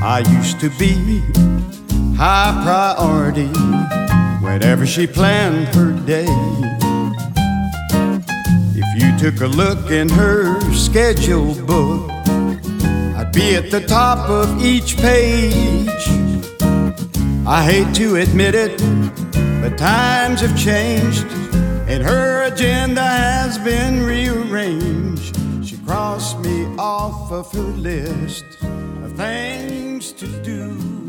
I used to be high priority whenever she planned her day. If you took a look in her schedule book, I'd be at the top of each page. I hate to admit it, but times have changed, and her agenda has been rearranged. She crossed me off of her list of things to do.